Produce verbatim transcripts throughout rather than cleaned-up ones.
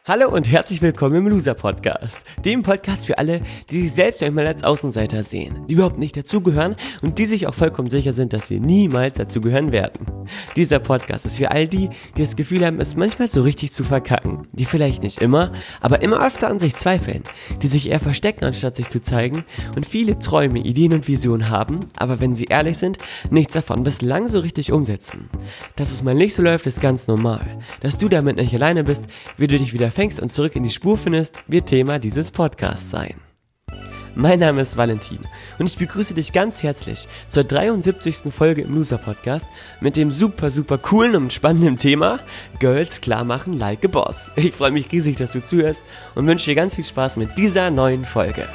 Hallo und herzlich willkommen im Loser Podcast, dem Podcast für alle, die sich selbst einmal als Außenseiter sehen, die überhaupt nicht dazugehören und die sich auch vollkommen sicher sind, dass sie niemals dazugehören werden. Dieser Podcast ist für all die, die das Gefühl haben, es manchmal so richtig zu verkacken, die vielleicht nicht immer, aber immer öfter an sich zweifeln, die sich eher verstecken, anstatt sich zu zeigen und viele Träume, Ideen und Visionen haben, aber wenn sie ehrlich sind, nichts davon bislang so richtig umsetzen. Dass es mal nicht so läuft, ist ganz normal. Dass du damit nicht alleine bist, wie du dich wieder fängst und zurück in die Spur findest, wird Thema dieses Podcasts sein. Mein Name ist Valentin und ich begrüße dich ganz herzlich zur dreiundsiebzigsten Folge im Loser Podcast mit dem super, super coolen und spannenden Thema Girls klar machen like a Boss. Ich freue mich riesig, dass du zuhörst und wünsche dir ganz viel Spaß mit dieser neuen Folge.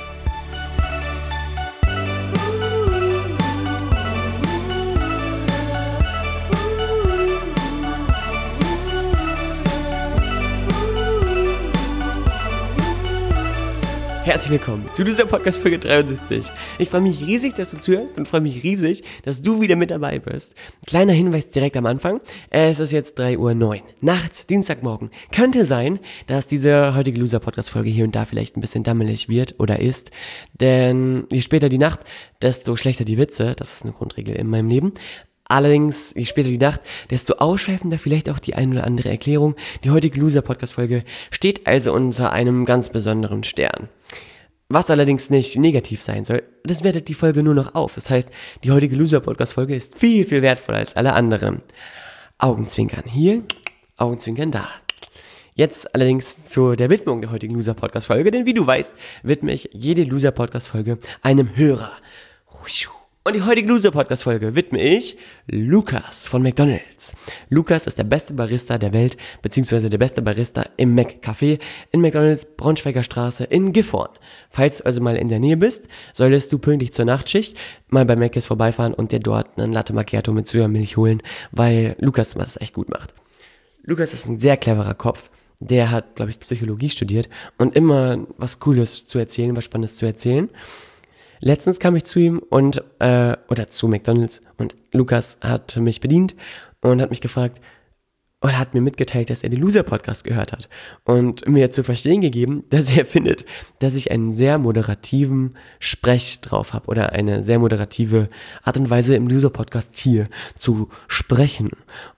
Herzlich willkommen zu dieser Podcast-Folge dreiundsiebzig. Ich freue mich riesig, dass du zuhörst und freue mich riesig, dass du wieder mit dabei bist. Kleiner Hinweis direkt am Anfang. Es ist jetzt drei Uhr neun. Nachts, Dienstagmorgen. Könnte sein, dass diese heutige Loser-Podcast-Folge hier und da vielleicht ein bisschen dammelig wird oder ist. Denn je später die Nacht, desto schlechter die Witze. Das ist eine Grundregel in meinem Leben. Allerdings, je später die Nacht, desto ausschweifender vielleicht auch die ein oder andere Erklärung. Die heutige Loser-Podcast-Folge steht also unter einem ganz besonderen Stern. Was allerdings nicht negativ sein soll, das wertet die Folge nur noch auf. Das heißt, die heutige Loser-Podcast-Folge ist viel, viel wertvoller als alle anderen. Augenzwinkern hier, Augenzwinkern da. Jetzt allerdings zu der Widmung der heutigen Loser-Podcast-Folge, denn wie du weißt, widme ich jede Loser-Podcast-Folge einem Hörer. Und die heutige Loser-Podcast-Folge widme ich Lukas von McDonald's. Lukas ist der beste Barista der Welt, beziehungsweise der beste Barista im Mac-Café in McDonald's Braunschweiger Straße in Gifhorn. Falls du also mal in der Nähe bist, solltest du pünktlich zur Nachtschicht mal bei Mc's vorbeifahren und dir dort einen Latte Macchiato mit Sojamilch holen, weil Lukas das echt gut macht. Lukas ist ein sehr cleverer Kopf. Der hat, glaube ich, Psychologie studiert und immer was Cooles zu erzählen, was Spannendes zu erzählen. Letztens kam ich zu ihm und, äh, oder zu McDonald's und Lukas hat mich bedient und hat mich gefragt, oder hat mir mitgeteilt, dass er den Loser-Podcast gehört hat und mir zu verstehen gegeben, dass er findet, dass ich einen sehr moderativen Sprech drauf habe oder eine sehr moderative Art und Weise im Loser-Podcast hier zu sprechen.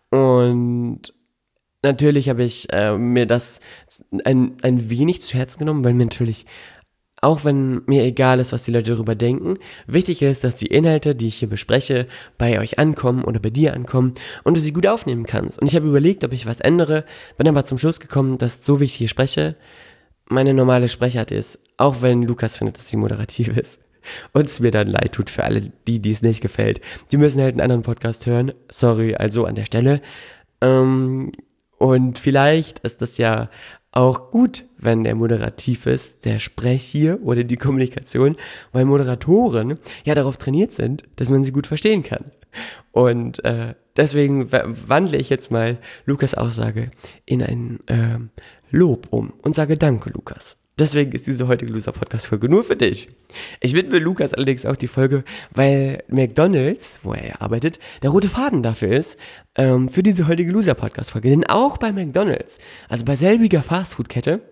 Und natürlich habe ich äh, mir das ein, ein wenig zu Herzen genommen, weil mir natürlich, auch wenn mir egal ist, was die Leute darüber denken, wichtig ist, dass die Inhalte, die ich hier bespreche, bei euch ankommen oder bei dir ankommen und du sie gut aufnehmen kannst. Und ich habe überlegt, ob ich was ändere, bin aber zum Schluss gekommen, dass so wie ich hier spreche, meine normale Sprechart ist, auch wenn Lukas findet, dass sie moderativ ist. Und es mir dann leid tut für alle, die, die es nicht gefällt. Die müssen halt einen anderen Podcast hören. Sorry, also an der Stelle. Ähm, und vielleicht ist das ja auch gut, wenn der moderativ ist, der Sprech hier oder die Kommunikation, weil Moderatoren ja darauf trainiert sind, dass man sie gut verstehen kann. Und äh, deswegen wandle ich jetzt mal Lukas' Aussage in ein äh, Lob um und sage Danke, Lukas. Deswegen ist diese heutige Loser-Podcast-Folge nur für dich. Ich widme Lukas allerdings auch die Folge, weil McDonald's, wo er arbeitet, der rote Faden dafür ist, ähm, für diese heutige Loser-Podcast-Folge. Denn auch bei McDonald's, also bei selbiger Fastfood-Kette,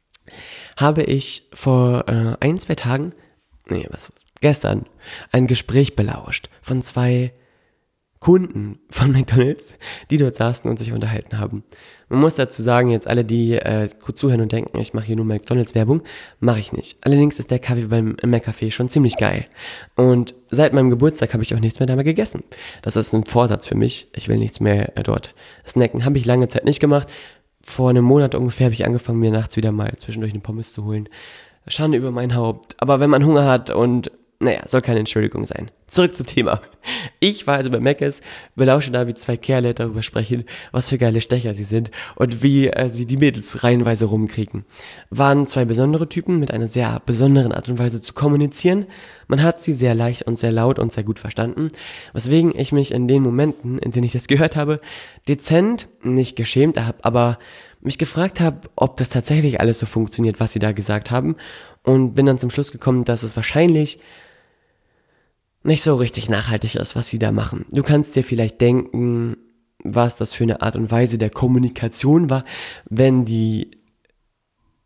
habe ich vor äh, ein, zwei Tagen, nee, was, gestern, ein Gespräch belauscht von zwei Kunden von McDonald's, die dort saßen und sich unterhalten haben. Man muss dazu sagen, jetzt alle, die äh, gut zuhören und denken, ich mache hier nur McDonald's-Werbung, mache ich nicht. Allerdings ist der Kaffee beim Mac-Café schon ziemlich geil. Und seit meinem Geburtstag habe ich auch nichts mehr dabei gegessen. Das ist ein Vorsatz für mich. Ich will nichts mehr äh, dort snacken. Habe ich lange Zeit nicht gemacht. Vor einem Monat ungefähr habe ich angefangen, mir nachts wieder mal zwischendurch eine Pommes zu holen. Schande über mein Haupt. Aber wenn man Hunger hat und naja, soll keine Entschuldigung sein. Zurück zum Thema. Ich war also bei Mc's, belausche da, wie zwei Kerle darüber sprechen, was für geile Stecher sie sind und wie äh, sie die Mädels reihenweise rumkriegen. Waren zwei besondere Typen mit einer sehr besonderen Art und Weise zu kommunizieren. Man hat sie sehr leicht und sehr laut und sehr gut verstanden, weswegen ich mich in den Momenten, in denen ich das gehört habe, dezent, nicht geschämt habe, aber mich gefragt habe, ob das tatsächlich alles so funktioniert, was sie da gesagt haben, und bin dann zum Schluss gekommen, dass es wahrscheinlich nicht so richtig nachhaltig ist, was sie da machen. Du kannst dir vielleicht denken, was das für eine Art und Weise der Kommunikation war, wenn die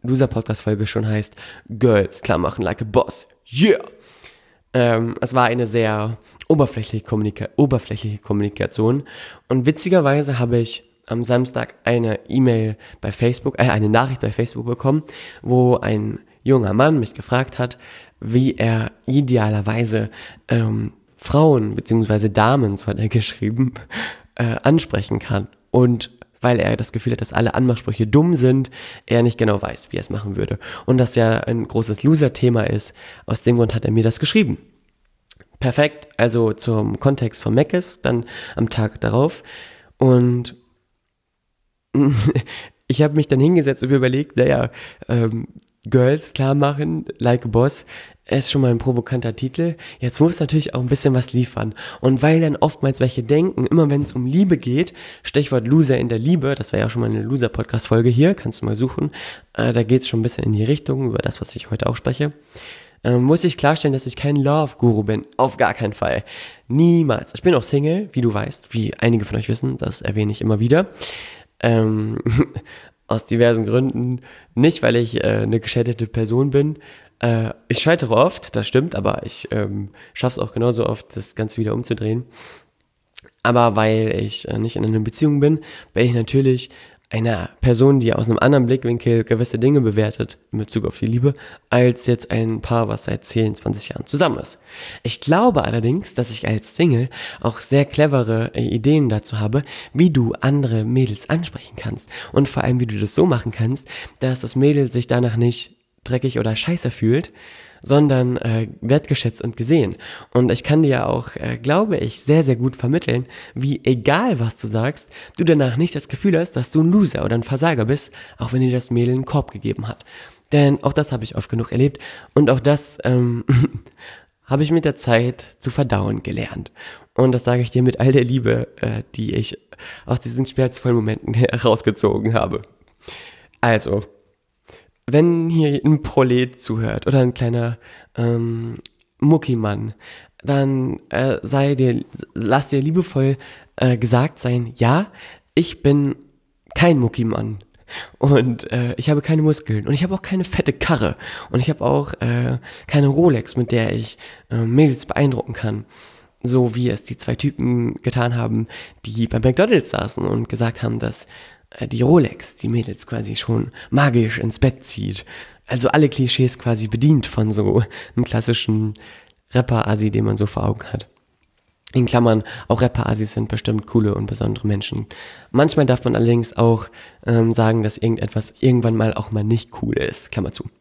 Loser-Podcast-Folge schon heißt Girls, klar machen like a boss, yeah! Ähm, es war eine sehr oberflächliche, Kommunika- oberflächliche Kommunikation und witzigerweise habe ich am Samstag eine E-Mail bei Facebook, äh, eine Nachricht bei Facebook bekommen, wo ein junger Mann mich gefragt hat, wie er idealerweise ähm, Frauen bzw. Damen, so hat er geschrieben, äh, ansprechen kann. Und weil er das Gefühl hat, dass alle Anmachsprüche dumm sind, er nicht genau weiß, wie er es machen würde. Und das ja ein großes Loser-Thema ist, aus dem Grund hat er mir das geschrieben. Perfekt, also zum Kontext von Meckes, dann am Tag darauf. Und ich habe mich dann hingesetzt und überlegt, naja, ähm, Girls klar machen, like a boss, ist schon mal ein provokanter Titel. Jetzt muss natürlich auch ein bisschen was liefern. Und weil dann oftmals welche denken, immer wenn es um Liebe geht, Stichwort Loser in der Liebe, das war ja schon mal eine Loser-Podcast-Folge hier, kannst du mal suchen, äh, da geht es schon ein bisschen in die Richtung, über das, was ich heute auch spreche, äh, muss ich klarstellen, dass ich kein Love-Guru bin. Auf gar keinen Fall. Niemals. Ich bin auch Single, wie du weißt, wie einige von euch wissen, das erwähne ich immer wieder. Ähm, aus diversen Gründen. Nicht, weil ich äh, eine gescheiterte Person bin. Äh, ich scheitere oft, das stimmt, aber ich ähm, schaffe es auch genauso oft, das Ganze wieder umzudrehen. Aber weil ich äh, nicht in einer Beziehung bin, bin ich natürlich eine Person, die aus einem anderen Blickwinkel gewisse Dinge bewertet in Bezug auf die Liebe, als jetzt ein Paar, was seit zehn, zwanzig Jahren zusammen ist. Ich glaube allerdings, dass ich als Single auch sehr clevere äh, Ideen dazu habe, wie du andere Mädels ansprechen kannst. Und vor allem, wie du das so machen kannst, dass das Mädel sich danach nicht dreckig oder scheiße fühlt, sondern äh, wertgeschätzt und gesehen. Und ich kann dir ja auch, äh, glaube ich, sehr, sehr gut vermitteln, wie egal was du sagst, du danach nicht das Gefühl hast, dass du ein Loser oder ein Versager bist, auch wenn dir das Mädel einen Korb gegeben hat. Denn auch das habe ich oft genug erlebt und auch das ähm, habe ich mit der Zeit zu verdauen gelernt. Und das sage ich dir mit all der Liebe, äh, die ich aus diesen schmerzvollen Momenten herausgezogen habe. Also, wenn hier ein Prolet zuhört oder ein kleiner ähm, Muckimann, dann äh, sei dir, lass dir liebevoll äh, gesagt sein, ja, ich bin kein Muckimann und äh, ich habe keine Muskeln und ich habe auch keine fette Karre und ich habe auch äh, keine Rolex, mit der ich äh, Mädels beeindrucken kann. So wie es die zwei Typen getan haben, die bei McDonald's saßen und gesagt haben, dass die Rolex die Mädels quasi schon magisch ins Bett zieht. Also alle Klischees quasi bedient von so einem klassischen Rapper-Asi, den man so vor Augen hat. In Klammern, auch Rapper-Asis sind bestimmt coole und besondere Menschen. Manchmal darf man allerdings auch ähm, sagen, dass irgendetwas irgendwann mal auch mal nicht cool ist. Klammer zu.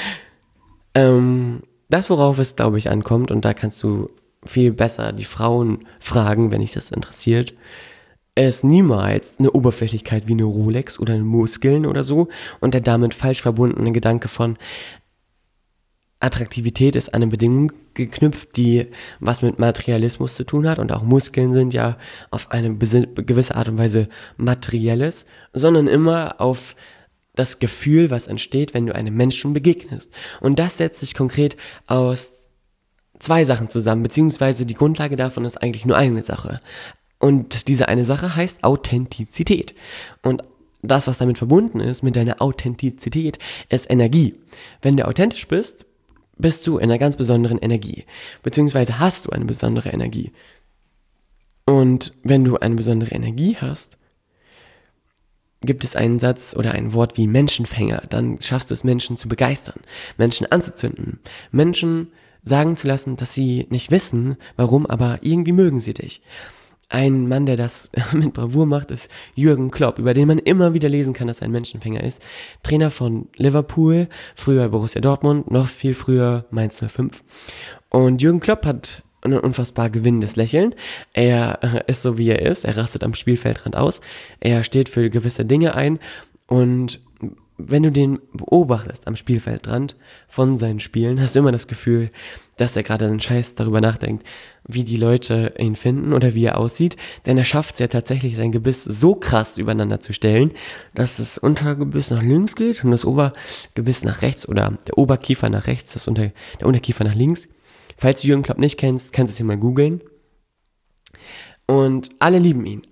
Ähm, das, worauf es, glaube ich, ankommt, und da kannst du viel besser die Frauen fragen, wenn dich das interessiert, ist niemals eine Oberflächlichkeit wie eine Rolex oder eine Muskeln oder so und der damit falsch verbundene Gedanke von Attraktivität ist an eine Bedingung geknüpft, die was mit Materialismus zu tun hat und auch Muskeln sind ja auf eine gewisse Art und Weise materielles, sondern immer auf das Gefühl, was entsteht, wenn du einem Menschen begegnest. Und das setzt sich konkret aus zwei Sachen zusammen, beziehungsweise die Grundlage davon ist eigentlich nur eine Sache. Und diese eine Sache heißt Authentizität. Und das, was damit verbunden ist, mit deiner Authentizität, ist Energie. Wenn du authentisch bist, bist du in einer ganz besonderen Energie. Beziehungsweise hast du eine besondere Energie. Und wenn du eine besondere Energie hast, gibt es einen Satz oder ein Wort wie Menschenfänger. Dann schaffst du es, Menschen zu begeistern, Menschen anzuzünden, Menschen sagen zu lassen, dass sie nicht wissen, warum, aber irgendwie mögen sie dich. Ein Mann, der das mit Bravour macht, ist Jürgen Klopp, über den man immer wieder lesen kann, dass er ein Menschenfänger ist. Trainer von Liverpool, früher Borussia Dortmund, noch viel früher Mainz null fünf. Und Jürgen Klopp hat ein unfassbar gewinnendes Lächeln. Er ist so, wie er ist. Er rastet am Spielfeldrand aus. Er steht für gewisse Dinge ein. Und wenn du den beobachtest am Spielfeldrand von seinen Spielen, hast du immer das Gefühl, dass er gerade einen Scheiß darüber nachdenkt, wie die Leute ihn finden oder wie er aussieht. Denn er schafft es ja tatsächlich, sein Gebiss so krass übereinander zu stellen, dass das Untergebiss nach links geht und das Obergebiss nach rechts oder der Oberkiefer nach rechts, das Unter, der Unterkiefer nach links. Falls du Jürgen Klopp nicht kennst, kannst du es hier mal googeln. Und alle lieben ihn, alle.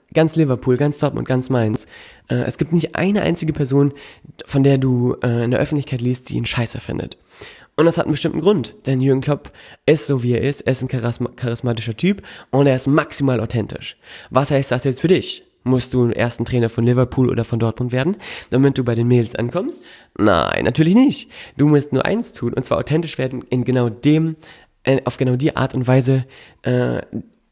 ganz Liverpool, ganz Dortmund, ganz Mainz. Äh, es gibt nicht eine einzige Person, von der du äh, in der Öffentlichkeit liest, die ihn scheiße findet. Und das hat einen bestimmten Grund, denn Jürgen Klopp ist so, wie er ist. Er ist ein charisma- charismatischer Typ und er ist maximal authentisch. Was heißt das jetzt für dich? Musst du erst ein Trainer von Liverpool oder von Dortmund werden, damit du bei den Mädels ankommst? Nein, natürlich nicht. Du musst nur eins tun, und zwar authentisch werden in genau dem, äh, auf genau die Art und Weise, äh,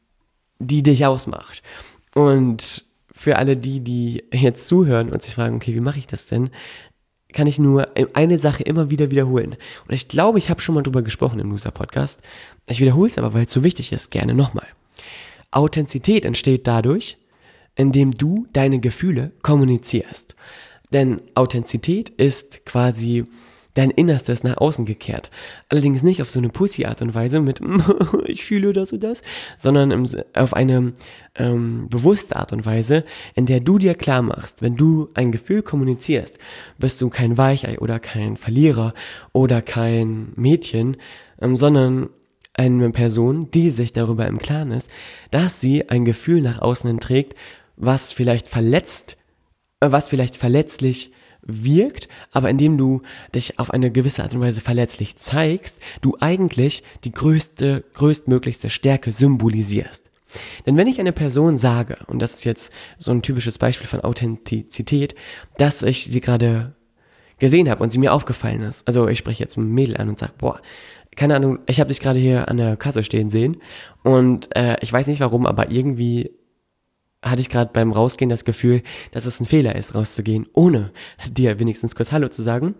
die dich ausmacht. Und für alle die, die jetzt zuhören und sich fragen, okay, wie mache ich das denn, kann ich nur eine Sache immer wieder wiederholen. Und ich glaube, ich habe schon mal drüber gesprochen im Loser-Podcast. Ich wiederhole es aber, weil es so wichtig ist, gerne nochmal. Authentizität entsteht dadurch, indem du deine Gefühle kommunizierst. Denn Authentizität ist quasi dein Innerstes nach außen gekehrt. Allerdings nicht auf so eine Pussy-Art und Weise mit ich fühle das und das, sondern im, auf eine ähm, bewusste Art und Weise, in der du dir klar machst, wenn du ein Gefühl kommunizierst, bist du kein Weichei oder kein Verlierer oder kein Mädchen, ähm, sondern eine Person, die sich darüber im Klaren ist, dass sie ein Gefühl nach außen hin trägt, was vielleicht verletzt, äh, was vielleicht verletzlich wirkt, aber indem du dich auf eine gewisse Art und Weise verletzlich zeigst, du eigentlich die größte, größtmöglichste Stärke symbolisierst. Denn wenn ich einer Person sage, und das ist jetzt so ein typisches Beispiel von Authentizität, dass ich sie gerade gesehen habe und sie mir aufgefallen ist, also ich spreche jetzt ein Mädel an und sage, boah, keine Ahnung, ich habe dich gerade hier an der Kasse stehen sehen und äh, ich weiß nicht warum, aber irgendwie hatte ich gerade beim Rausgehen das Gefühl, dass es ein Fehler ist, rauszugehen, ohne dir wenigstens kurz Hallo zu sagen.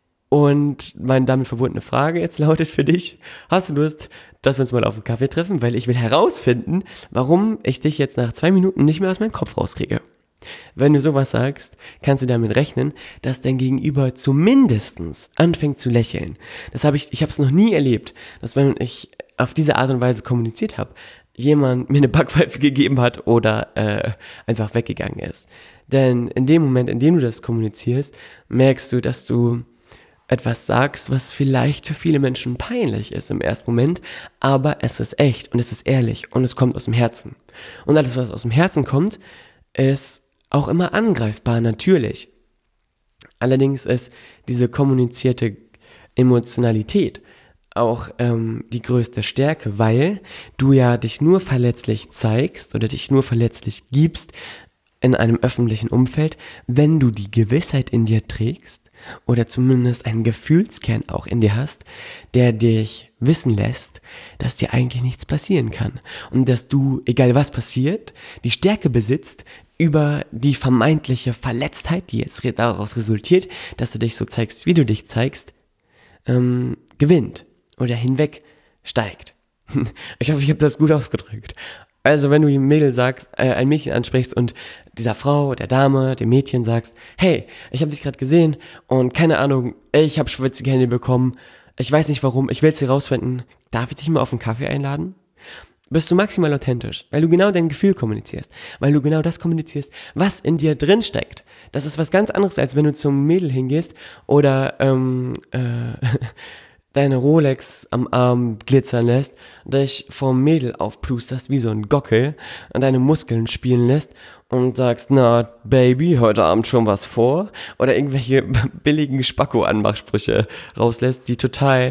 Und meine damit verbundene Frage jetzt lautet für dich, hast du Lust, dass wir uns mal auf einen Kaffee treffen? Weil ich will herausfinden, warum ich dich jetzt nach zwei Minuten nicht mehr aus meinem Kopf rauskriege. Wenn du sowas sagst, kannst du damit rechnen, dass dein Gegenüber zumindestens anfängt zu lächeln. Das habe ich, ich habe es noch nie erlebt, dass wenn ich auf diese Art und Weise kommuniziert habe, jemand mir eine Backpfeife gegeben hat oder äh, einfach weggegangen ist. Denn in dem Moment, in dem du das kommunizierst, merkst du, dass du etwas sagst, was vielleicht für viele Menschen peinlich ist im ersten Moment, aber es ist echt und es ist ehrlich und es kommt aus dem Herzen. Und alles, was aus dem Herzen kommt, ist auch immer angreifbar, natürlich. Allerdings ist diese kommunizierte Emotionalität auch ähm, die größte Stärke, weil du ja dich nur verletzlich zeigst oder dich nur verletzlich gibst in einem öffentlichen Umfeld, wenn du die Gewissheit in dir trägst oder zumindest einen Gefühlskern auch in dir hast, der dich wissen lässt, dass dir eigentlich nichts passieren kann und dass du, egal was passiert, die Stärke besitzt, über die vermeintliche Verletztheit, die jetzt daraus resultiert, dass du dich so zeigst, wie du dich zeigst, ähm, gewinnt oder hinweg steigt. Ich hoffe, ich habe das gut ausgedrückt. Also wenn du ein Mädel sagst, äh, ein Mädchen ansprichst und dieser Frau, der Dame, dem Mädchen sagst, hey, ich habe dich gerade gesehen und keine Ahnung, ich habe schwitzige Hände bekommen, ich weiß nicht warum, ich will es herausfinden, darf ich dich mal auf einen Kaffee einladen? Bist du maximal authentisch, weil du genau dein Gefühl kommunizierst, weil du genau das kommunizierst, was in dir drin steckt. Das ist was ganz anderes, als wenn du zum Mädel hingehst oder ähm, äh, deine Rolex am Arm glitzern lässt, dich vom Mädel aufplusterst wie so ein Gockel und deine Muskeln spielen lässt und sagst, na Baby, heute Abend schon was vor? Oder irgendwelche billigen Spacko-Anmachsprüche rauslässt, die total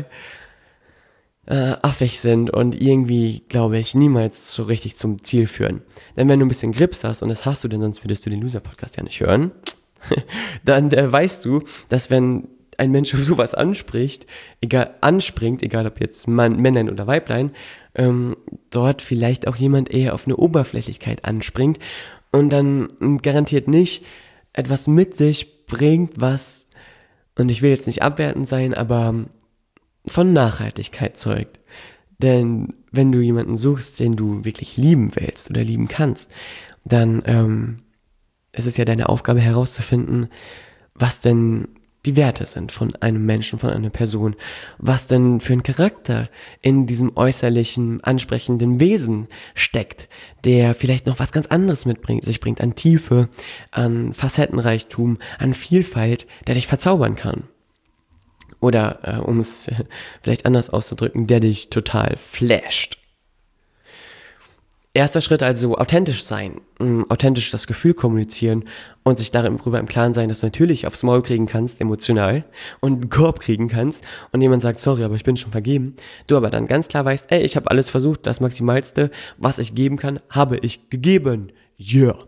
Äh, affig sind und irgendwie, glaube ich, niemals so richtig zum Ziel führen. Denn wenn du ein bisschen Grips hast, und das hast du, denn sonst würdest du den Loser-Podcast ja nicht hören, dann äh, weißt du, dass wenn ein Mensch auf sowas anspricht, egal, anspringt, egal ob jetzt Mann, Männlein oder Weiblein, ähm, dort vielleicht auch jemand eher auf eine Oberflächlichkeit anspringt und dann ähm, garantiert nicht etwas mit sich bringt, was, und ich will jetzt nicht abwertend sein, aber von Nachhaltigkeit zeugt. Denn wenn du jemanden suchst, den du wirklich lieben willst oder lieben kannst, dann ähm, ist es ja deine Aufgabe herauszufinden, was denn die Werte sind von einem Menschen, von einer Person, was denn für ein Charakter in diesem äußerlichen, ansprechenden Wesen steckt, der vielleicht noch was ganz anderes mitbringt, sich bringt an Tiefe, an Facettenreichtum, an Vielfalt, der dich verzaubern kann. Oder, äh, um es äh, vielleicht anders auszudrücken, der dich total flasht. Erster Schritt also authentisch sein, ähm, authentisch das Gefühl kommunizieren und sich darüber im Klaren sein, dass du natürlich aufs Maul kriegen kannst, emotional, und einen Korb kriegen kannst und jemand sagt, sorry, aber ich bin schon vergeben. Du aber dann ganz klar weißt, ey, ich habe alles versucht, das Maximalste, was ich geben kann, habe ich gegeben. Yeah.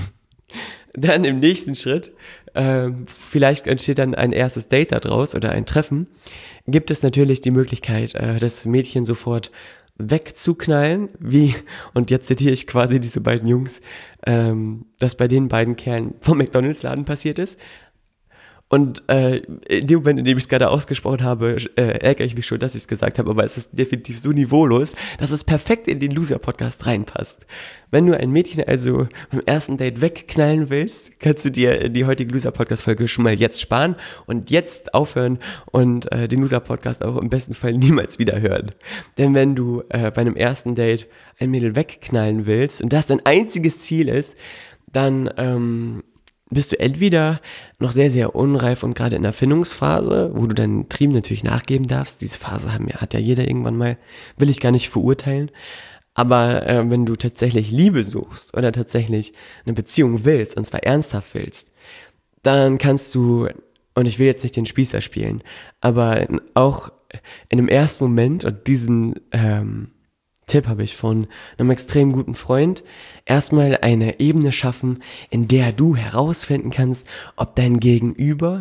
Dann im nächsten Schritt, äh, vielleicht entsteht dann ein erstes Date daraus oder ein Treffen, gibt es natürlich die Möglichkeit, äh, das Mädchen sofort wegzuknallen, wie, und jetzt zitiere ich quasi diese beiden Jungs, ähm, das bei den beiden Kerlen vom McDonalds-Laden passiert ist. Und äh, in dem Moment, in dem ich es gerade ausgesprochen habe, äh, ärgere ich mich schon, dass ich es gesagt habe, aber es ist definitiv so niveaulos, dass es perfekt in den Loser-Podcast reinpasst. Wenn du ein Mädchen also beim ersten Date wegknallen willst, kannst du dir die heutige Loser-Podcast-Folge schon mal jetzt sparen und jetzt aufhören und äh, den Loser-Podcast auch im besten Fall niemals wieder hören. Denn wenn du äh, bei einem ersten Date ein Mädel wegknallen willst und das dein einziges Ziel ist, dann ähm, bist du entweder noch sehr, sehr unreif und gerade in der Findungsphase, wo du deinen Trieben natürlich nachgeben darfst. Diese Phase haben, hat ja jeder irgendwann mal, will ich gar nicht verurteilen. Aber äh, wenn du tatsächlich Liebe suchst oder tatsächlich eine Beziehung willst, und zwar ernsthaft willst, dann kannst du, und ich will jetzt nicht den Spießer spielen, aber auch in einem ersten Moment, und diesen ähm, Tipp habe ich von einem extrem guten Freund, erstmal eine Ebene schaffen, in der du herausfinden kannst, ob dein Gegenüber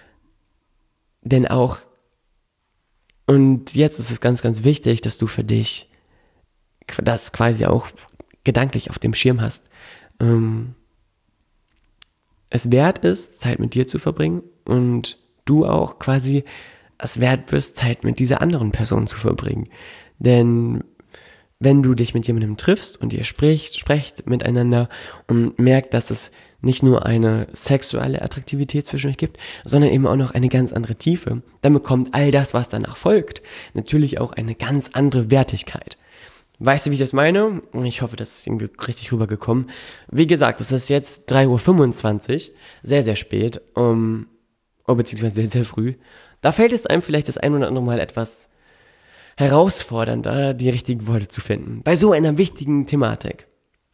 denn auch, und jetzt ist es ganz, ganz wichtig, dass du für dich das quasi auch gedanklich auf dem Schirm hast, ähm, es wert ist, Zeit mit dir zu verbringen und du auch quasi es wert bist, Zeit mit dieser anderen Person zu verbringen. Denn wenn du dich mit jemandem triffst und ihr spricht, sprecht miteinander und merkt, dass es nicht nur eine sexuelle Attraktivität zwischen euch gibt, sondern eben auch noch eine ganz andere Tiefe, dann bekommt all das, was danach folgt, natürlich auch eine ganz andere Wertigkeit. Weißt du, wie ich das meine? Ich hoffe, das ist irgendwie richtig rübergekommen. Wie gesagt, es ist jetzt drei Uhr fünfundzwanzig, sehr, sehr spät, um, oh, beziehungsweise sehr, sehr früh. Da fällt es einem vielleicht das ein oder andere Mal etwas herausfordernder, die richtigen Worte zu finden, bei so einer wichtigen Thematik.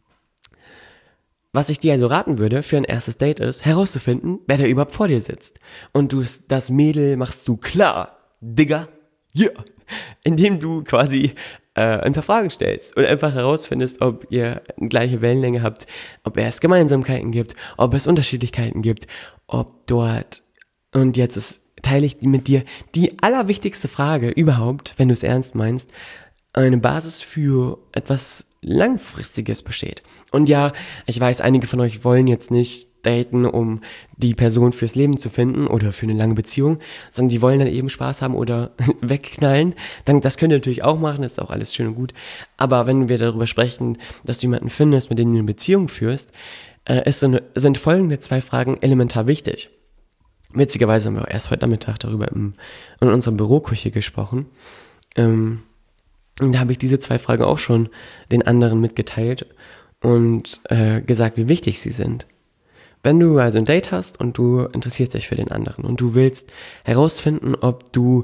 Was ich dir also raten würde für ein erstes Date ist, herauszufinden, wer da überhaupt vor dir sitzt. Und du das Mädel machst du klar, Digga, yeah, indem du quasi äh, ein paar Fragen stellst und einfach herausfindest, ob ihr eine gleiche Wellenlänge habt, ob es Gemeinsamkeiten gibt, ob es Unterschiedlichkeiten gibt, ob dort, und jetzt ist teile ich mit dir die allerwichtigste Frage überhaupt, wenn du es ernst meinst, eine Basis für etwas Langfristiges besteht. Und ja, ich weiß, einige von euch wollen jetzt nicht daten, um die Person fürs Leben zu finden oder für eine lange Beziehung, sondern die wollen dann eben Spaß haben oder wegknallen. Dann, das könnt ihr natürlich auch machen, das ist auch alles schön und gut. Aber wenn wir darüber sprechen, dass du jemanden findest, mit dem du eine Beziehung führst, äh, ist so eine, sind folgende zwei Fragen elementar wichtig. Witzigerweise haben wir auch erst heute Nachmittag darüber im, in unserer Büroküche gesprochen. Ähm, und da habe ich diese zwei Fragen auch schon den anderen mitgeteilt und äh, gesagt, wie wichtig sie sind. Wenn du also ein Date hast und du interessierst dich für den anderen und du willst herausfinden, ob du,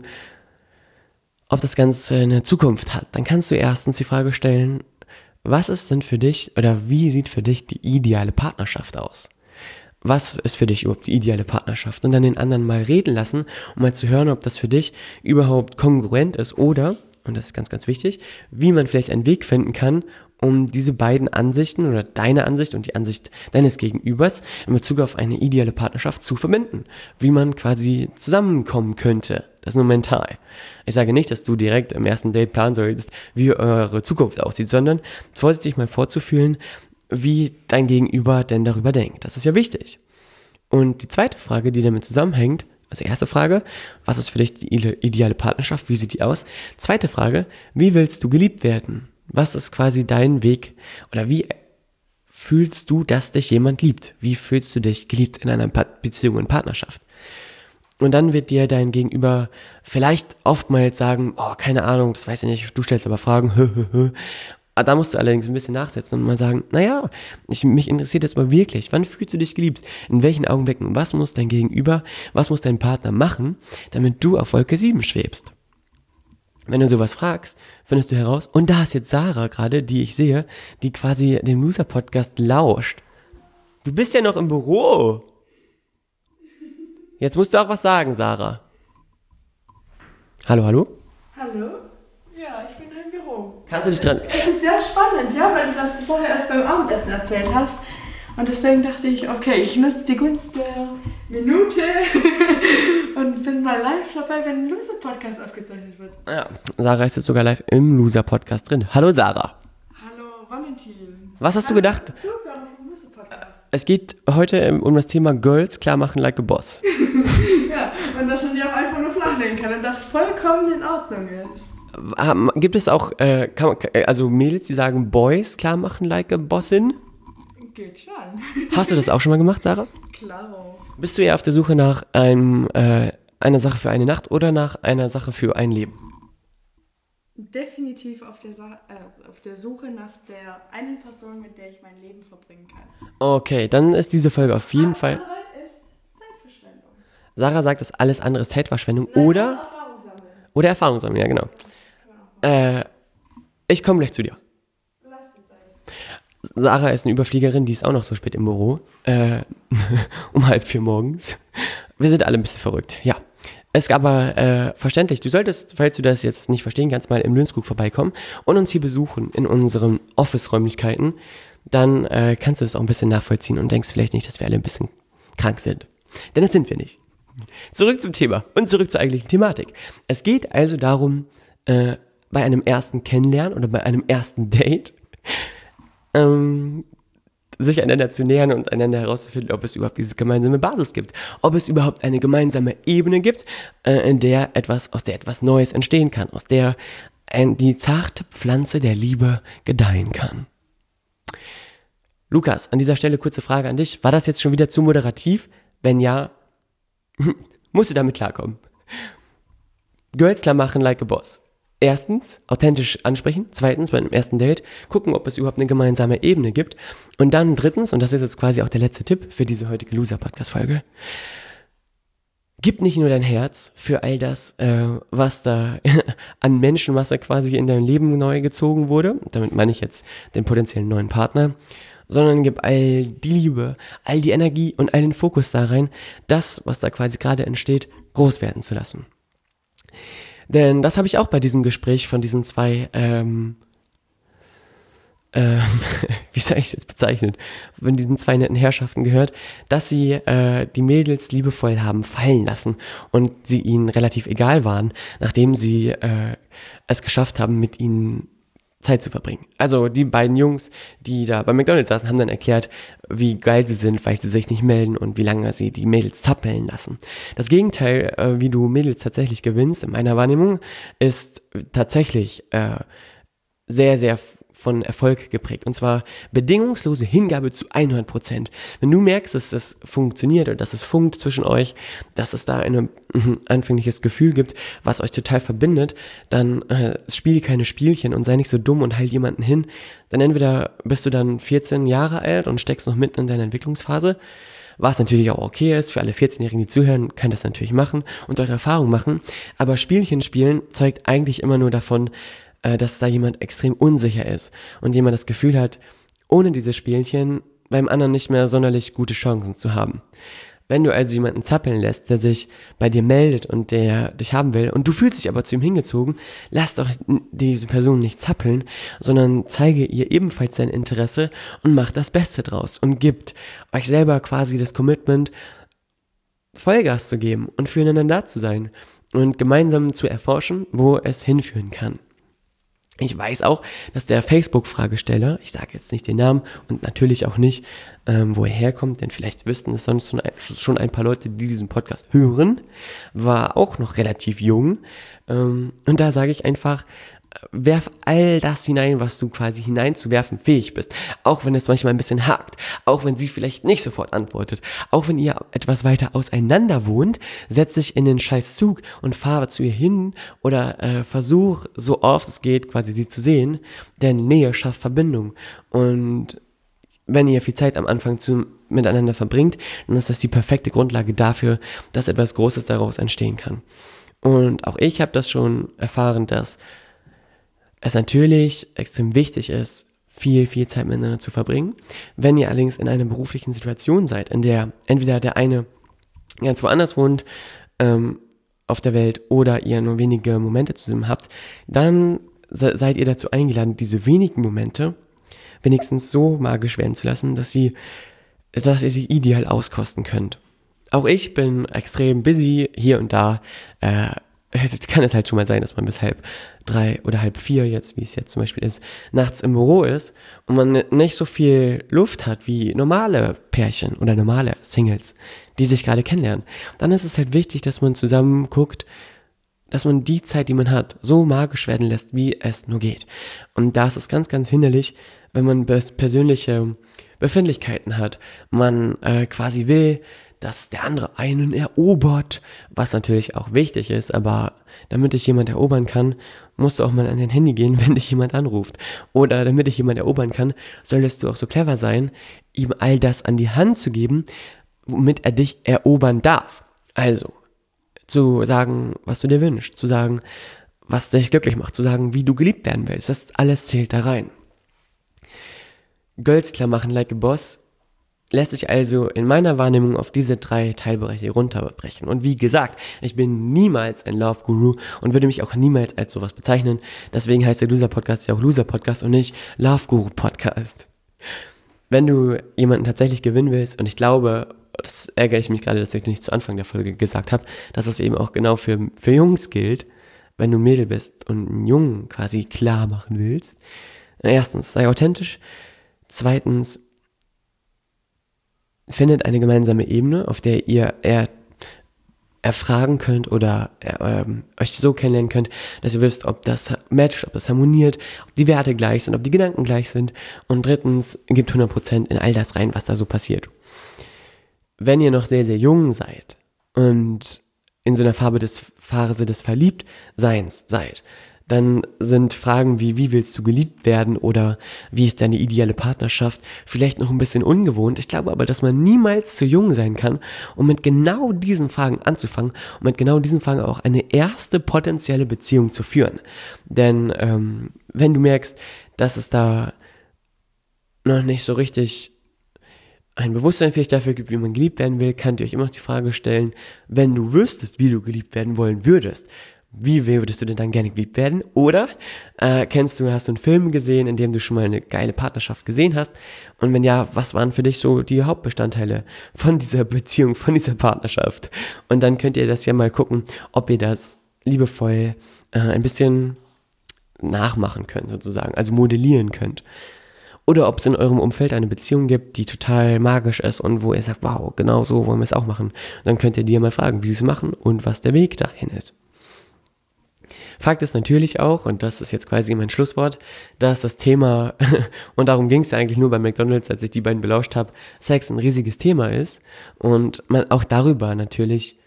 ob das Ganze eine Zukunft hat, dann kannst du erstens die Frage stellen, was ist denn für dich oder wie sieht für dich die ideale Partnerschaft aus? Was ist für dich überhaupt die ideale Partnerschaft? Und dann den anderen mal reden lassen, um mal zu hören, ob das für dich überhaupt kongruent ist oder, und das ist ganz, ganz wichtig, wie man vielleicht einen Weg finden kann, um diese beiden Ansichten oder deine Ansicht und die Ansicht deines Gegenübers in Bezug auf eine ideale Partnerschaft zu verbinden. Wie man quasi zusammenkommen könnte. Das ist nur mental. Ich sage nicht, dass du direkt im ersten Date planen sollst, wie eure Zukunft aussieht, sondern vorsichtig mal vorzufühlen, wie dein Gegenüber denn darüber denkt. Das ist ja wichtig. Und die zweite Frage, die damit zusammenhängt, also erste Frage, was ist für dich die ideale Partnerschaft, wie sieht die aus? Zweite Frage, wie willst du geliebt werden? Was ist quasi dein Weg oder wie fühlst du, dass dich jemand liebt? Wie fühlst du dich geliebt in einer Beziehung und Partnerschaft? Und dann wird dir dein Gegenüber vielleicht oftmals sagen, oh, keine Ahnung, das weiß ich nicht, du stellst aber Fragen, hö, hö, hö. Da musst du allerdings ein bisschen nachsetzen und mal sagen, naja, ich, mich interessiert das mal wirklich. Wann fühlst du dich geliebt? In welchen Augenblicken? Was muss dein Gegenüber, was muss dein Partner machen, damit du auf Wolke sieben schwebst? Wenn du sowas fragst, findest du heraus, und da ist jetzt Sarah gerade, die ich sehe, die quasi dem Loser-Podcast lauscht. Du bist ja noch im Büro. Jetzt musst du auch was sagen, Sarah. Hallo, hallo? Hallo? Ja, ich bin im Büro. Kannst du dich dran... Es ist sehr spannend, ja, weil du das vorher erst beim Abendessen erzählt hast. Und deswegen dachte ich, okay, ich nutze die Gunst der Minute und bin mal live dabei, wenn ein Loser-Podcast aufgezeichnet wird. Ja, Sarah ist jetzt sogar live im Loser-Podcast drin. Hallo, Sarah. Hallo, Valentin. Was hast du Hallo, gedacht? Zuhörer vom Loser-Podcast. Es geht heute um das Thema Girls klar machen like a Boss. Ja, und dass man die auch einfach nur flachlegen kann und das vollkommen in Ordnung ist. Gibt es auch, äh, kann man, also Mädels, die sagen Boys klar machen like a Bossin? Geht schon. Hast du das auch schon mal gemacht, Sarah? Klaro. Bist du eher auf der Suche nach einem, äh, einer Sache für eine Nacht oder nach einer Sache für ein Leben? Definitiv auf der, Sa- äh, auf der Suche nach der einen Person, mit der ich mein Leben verbringen kann. Okay, dann ist diese Folge auf jeden Alles Fall... andere ist Zeitverschwendung. Sarah sagt, dass alles andere ist Zeitverschwendung Nein, oder... Erfahrung sammeln. Oder Erfahrung sammeln, ja genau. Äh, ich komme gleich zu dir. Lass es sein. Sarah ist eine Überfliegerin, die ist auch noch so spät im Büro. Äh, um halb vier morgens. Wir sind alle ein bisschen verrückt, ja. Es ist aber äh, verständlich. Du solltest, falls du das jetzt nicht verstehen kannst, mal im Löhnskug vorbeikommen und uns hier besuchen in unseren Office-Räumlichkeiten. Dann äh, kannst du das auch ein bisschen nachvollziehen und denkst vielleicht nicht, dass wir alle ein bisschen krank sind. Denn das sind wir nicht. Zurück zum Thema und zurück zur eigentlichen Thematik. Es geht also darum, äh, bei einem ersten Kennenlernen oder bei einem ersten Date ähm, sich einander zu nähern und einander herauszufinden, ob es überhaupt diese gemeinsame Basis gibt. Ob es überhaupt eine gemeinsame Ebene gibt, äh, in der etwas, aus der etwas Neues entstehen kann, aus der ein, die zarte Pflanze der Liebe gedeihen kann. Lukas, an dieser Stelle kurze Frage an dich. War das jetzt schon wieder zu moderativ? Wenn ja, musst du damit klarkommen. Girls klar machen like a Boss. Erstens, authentisch ansprechen. Zweitens, bei einem ersten Date, gucken, ob es überhaupt eine gemeinsame Ebene gibt. Und dann drittens, und das ist jetzt quasi auch der letzte Tipp für diese heutige Loser-Podcast-Folge, gib nicht nur dein Herz für all das, äh, was da an Menschenmasse quasi in dein Leben neu gezogen wurde. Damit meine ich jetzt den potenziellen neuen Partner. Sondern gib all die Liebe, all die Energie und all den Fokus da rein, das, was da quasi gerade entsteht, groß werden zu lassen. Denn das habe ich auch bei diesem Gespräch von diesen zwei, ähm, ähm, wie soll ich es jetzt bezeichnen, von diesen zwei netten Herrschaften gehört, dass sie äh, die Mädels liebevoll haben fallen lassen und sie ihnen relativ egal waren, nachdem sie äh, es geschafft haben, mit ihnen Zeit zu verbringen. Also die beiden Jungs, die da bei McDonald's saßen, haben dann erklärt, wie geil sie sind, weil sie sich nicht melden und wie lange sie die Mädels zappeln lassen. Das Gegenteil, äh, wie du Mädels tatsächlich gewinnst, in meiner Wahrnehmung, ist tatsächlich äh, sehr, sehr von Erfolg geprägt. Und zwar bedingungslose Hingabe zu hundert Prozent. Wenn du merkst, dass das funktioniert und dass es funkt zwischen euch, dass es da ein anfängliches Gefühl gibt, was euch total verbindet, dann äh, spiel keine Spielchen und sei nicht so dumm und halt jemanden hin. Dann entweder bist du dann vierzehn Jahre alt und steckst noch mitten in deiner Entwicklungsphase, was natürlich auch okay ist, für alle vierzehnjährigen, die zuhören, könnt das natürlich machen und eure Erfahrung machen. Aber Spielchen spielen zeugt eigentlich immer nur davon, dass da jemand extrem unsicher ist und jemand das Gefühl hat, ohne diese Spielchen beim anderen nicht mehr sonderlich gute Chancen zu haben. Wenn du also jemanden zappeln lässt, der sich bei dir meldet und der dich haben will und du fühlst dich aber zu ihm hingezogen, lass doch diese Person nicht zappeln, sondern zeige ihr ebenfalls dein Interesse und mach das Beste draus und gibt euch selber quasi das Commitment, Vollgas zu geben und füreinander da zu sein und gemeinsam zu erforschen, wo es hinführen kann. Ich weiß auch, dass der Facebook-Fragesteller, ich sage jetzt nicht den Namen und natürlich auch nicht, ähm, wo er herkommt, denn vielleicht wüssten es sonst schon ein, schon ein paar Leute, die diesen Podcast hören, war auch noch relativ jung. Ähm, und da sage ich einfach, werf all das hinein, was du quasi hineinzuwerfen fähig bist. Auch wenn es manchmal ein bisschen hakt. Auch wenn sie vielleicht nicht sofort antwortet. Auch wenn ihr etwas weiter auseinander wohnt, setz dich in den scheiß Zug und fahre zu ihr hin oder äh, versuch, so oft es geht, quasi sie zu sehen. Denn Nähe schafft Verbindung. Und wenn ihr viel Zeit am Anfang zu, miteinander verbringt, dann ist das die perfekte Grundlage dafür, dass etwas Großes daraus entstehen kann. Und auch ich habe das schon erfahren, dass es natürlich extrem wichtig ist, viel, viel Zeit miteinander zu verbringen. Wenn ihr allerdings in einer beruflichen Situation seid, in der entweder der eine ganz woanders wohnt ähm, auf der Welt oder ihr nur wenige Momente zusammen habt, dann se- seid ihr dazu eingeladen, diese wenigen Momente wenigstens so magisch werden zu lassen, dass sie, dass ihr sie ideal auskosten könnt. Auch ich bin extrem busy hier und da. Äh, kann es halt schon mal sein, dass man bis halb drei oder halb vier, jetzt wie es jetzt zum Beispiel ist, nachts im Büro ist und man nicht so viel Luft hat wie normale Pärchen oder normale Singles, die sich gerade kennenlernen. Dann ist es halt wichtig, dass man zusammen guckt, dass man die Zeit, die man hat, so magisch werden lässt, wie es nur geht. Und da ist es ganz, ganz hinderlich, wenn man persönliche Befindlichkeiten hat. Man äh, quasi will, dass der andere einen erobert, was natürlich auch wichtig ist, aber damit dich jemand erobern kann, musst du auch mal an dein Handy gehen, wenn dich jemand anruft. Oder damit dich jemand erobern kann, solltest du auch so clever sein, ihm all das an die Hand zu geben, womit er dich erobern darf. Also, zu sagen, was du dir wünschst, zu sagen, was dich glücklich macht, zu sagen, wie du geliebt werden willst. Das alles zählt da rein. Girls klar machen like a boss lässt sich also in meiner Wahrnehmung auf diese drei Teilbereiche runterbrechen. Und wie gesagt, ich bin niemals ein Love Guru und würde mich auch niemals als sowas bezeichnen. Deswegen heißt der Loser Podcast ja auch Loser Podcast und nicht Love Guru Podcast. Wenn du jemanden tatsächlich gewinnen willst, und ich glaube, das ärgere ich mich gerade, dass ich nicht zu Anfang der Folge gesagt habe, dass es eben auch genau für, für Jungs gilt, wenn du ein Mädel bist und einen Jungen quasi klar machen willst. Erstens, sei authentisch. Zweitens, findet eine gemeinsame Ebene, auf der ihr eher erfragen könnt oder äh, ähm, euch so kennenlernen könnt, dass ihr wisst, ob das matcht, ob das harmoniert, ob die Werte gleich sind, ob die Gedanken gleich sind. Und drittens, gebt hundert Prozent in all das rein, was da so passiert. Wenn ihr noch sehr, sehr jung seid und in so einer Phase des, Phase des Verliebtseins seid, dann sind Fragen wie, wie willst du geliebt werden oder wie ist deine ideale Partnerschaft vielleicht noch ein bisschen ungewohnt. Ich glaube aber, dass man niemals zu jung sein kann, um mit genau diesen Fragen anzufangen und mit genau diesen Fragen auch eine erste potenzielle Beziehung zu führen. Denn ähm, wenn du merkst, dass es da noch nicht so richtig ein Bewusstsein vielleicht dafür gibt, wie man geliebt werden will, könnt ihr euch immer noch die Frage stellen, wenn du wüsstest, wie du geliebt werden wollen würdest, wie würdest du denn dann gerne geliebt werden? Oder äh, kennst du, hast du einen Film gesehen, in dem du schon mal eine geile Partnerschaft gesehen hast? Und wenn ja, was waren für dich so die Hauptbestandteile von dieser Beziehung, von dieser Partnerschaft? Und dann könnt ihr das ja mal gucken, ob ihr das liebevoll äh, ein bisschen nachmachen könnt, sozusagen, also modellieren könnt. Oder ob es in eurem Umfeld eine Beziehung gibt, die total magisch ist und wo ihr sagt, wow, genau so wollen wir es auch machen. Und dann könnt ihr die ja mal fragen, wie sie es machen und was der Weg dahin ist. Fakt ist natürlich auch, und das ist jetzt quasi mein Schlusswort, dass das Thema, und darum ging es ja eigentlich nur bei McDonald's, als ich die beiden belauscht habe, Sex ein riesiges Thema ist und man auch darüber natürlich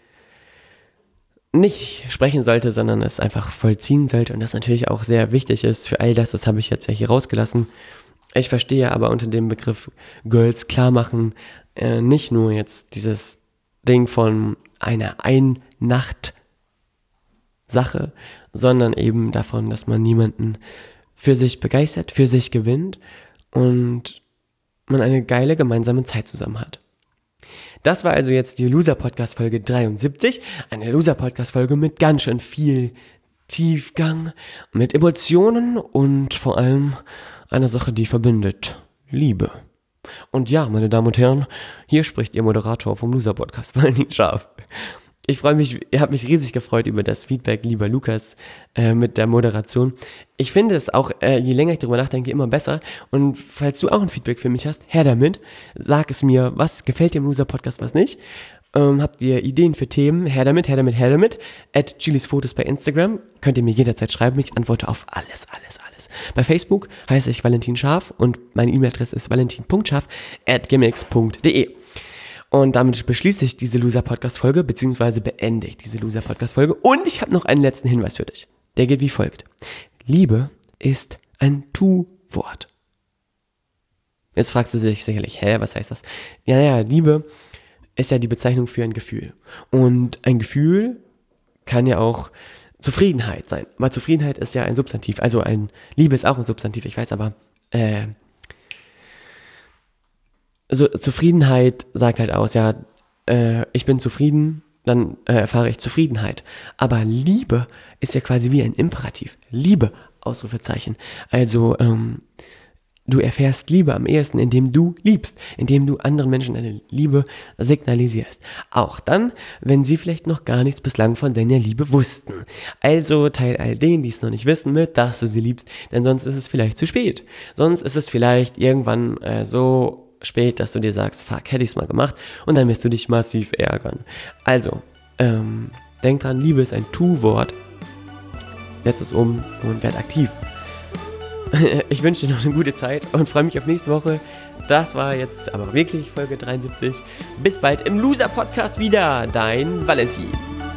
nicht sprechen sollte, sondern es einfach vollziehen sollte und das natürlich auch sehr wichtig ist für all das, das habe ich jetzt ja hier rausgelassen. Ich verstehe aber unter dem Begriff Girls klar machen äh, nicht nur jetzt dieses Ding von einer Ein-Nacht- Sache, sondern eben davon, dass man niemanden für sich begeistert, für sich gewinnt und man eine geile gemeinsame Zeit zusammen hat. Das war also jetzt die Loser-Podcast-Folge dreiundsiebzig, eine Loser-Podcast-Folge mit ganz schön viel Tiefgang, mit Emotionen und vor allem einer Sache, die verbindet, Liebe. Und ja, meine Damen und Herren, hier spricht Ihr Moderator vom Loser-Podcast, Valentin Scharf. Ich freue mich, ihr habt mich riesig gefreut über das Feedback, lieber Lukas, äh, mit der Moderation. Ich finde es auch, äh, je länger ich darüber nachdenke, immer besser. Und falls du auch ein Feedback für mich hast, her damit. Sag es mir, was gefällt dir im Loser-Podcast, was nicht. Ähm, habt ihr Ideen für Themen? Her damit, her damit, her damit. At Chilis Fotos bei Instagram. Könnt ihr mir jederzeit schreiben. Ich antworte auf alles, alles, alles. Bei Facebook heiße ich Valentin Scharf und meine E-Mail-Adresse ist valentin punkt scharf at gmx punkt de. Und damit beschließe ich diese Loser-Podcast-Folge, beziehungsweise beende ich diese Loser-Podcast-Folge. Und ich habe noch einen letzten Hinweis für dich. Der geht wie folgt. Liebe ist ein Tu-Wort. Jetzt fragst du dich sicherlich, hä, was heißt das? Ja, ja, Liebe ist ja die Bezeichnung für ein Gefühl. Und ein Gefühl kann ja auch Zufriedenheit sein. Weil Zufriedenheit ist ja ein Substantiv. Also ein Liebe ist auch ein Substantiv, ich weiß, aber äh, so, Zufriedenheit sagt halt aus, ja, äh, ich bin zufrieden, dann äh, erfahre ich Zufriedenheit. Aber Liebe ist ja quasi wie ein Imperativ. Liebe, Ausrufezeichen. Also, ähm, du erfährst Liebe am ehesten, indem du liebst, indem du anderen Menschen deine Liebe signalisierst. Auch dann, wenn sie vielleicht noch gar nichts bislang von deiner Liebe wussten. Also teil all denen, die es noch nicht wissen, mit, dass du sie liebst, denn sonst ist es vielleicht zu spät. Sonst ist es vielleicht irgendwann äh, so spät, dass du dir sagst, fuck, hätte ich es mal gemacht, und dann wirst du dich massiv ärgern. Also, ähm, denk dran, Liebe ist ein Tu-Wort. Setz es um und werd aktiv. Ich wünsche dir noch eine gute Zeit und freue mich auf nächste Woche. Das war jetzt aber wirklich Folge dreiundsiebzig. Bis bald im Loser-Podcast wieder. Dein Valentin.